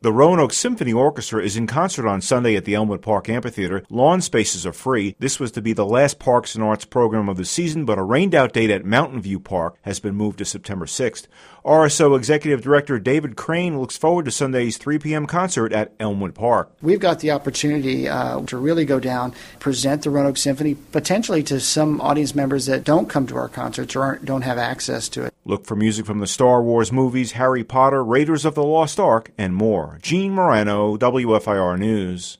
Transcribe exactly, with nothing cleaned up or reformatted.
The Roanoke Symphony Orchestra is in concert on Sunday at the Elmwood Park Amphitheater. Lawn spaces are free. This was to be the last Parks and Arts program of the season, but a rained-out date at Mountain View Park has been moved to September sixth. R S O Executive Director David Crane looks forward to Sunday's three p.m. concert at Elmwood Park. We've got the opportunity uh, to really go down, present the Roanoke Symphony, potentially to some audience members that don't come to our concerts or aren't, don't have access to it. Look for music from the Star Wars movies, Harry Potter, Raiders of the Lost Ark, and more. Gene Morano, W F I R News.